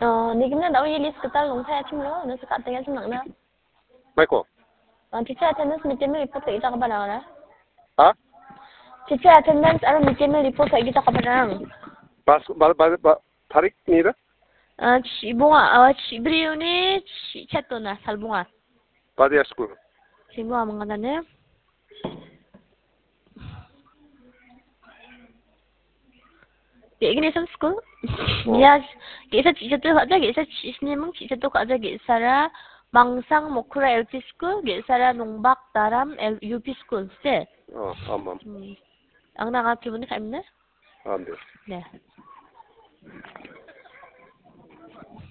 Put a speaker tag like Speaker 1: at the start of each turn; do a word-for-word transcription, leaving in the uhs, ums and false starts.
Speaker 1: Ờ, ni gimana daw yelis kita long saya chim lo, no sekat tengah chim na.
Speaker 2: Michael.
Speaker 1: Ờ, teacher attendance meeting me report kita ka ba na?
Speaker 2: Ha?
Speaker 1: Teacher attendance aro meeting me report kita ka ba na?
Speaker 2: Bas bal bal bal tarik ni dah?
Speaker 1: 아, 지봉아, 아, 지브리오니 챗도나 살봉아.
Speaker 2: Pada school.
Speaker 1: 지봉아 뭔가 나네. Ini sam school. Ya, kita teacher tu aja, kita sini mung teacher tu aja kita Mangsang Mokura L P school, kita Nongbak Daram U P school. Se.
Speaker 2: Oh, amam.
Speaker 1: Ang nakakibun ka imna?
Speaker 2: Ambil.
Speaker 1: Ne.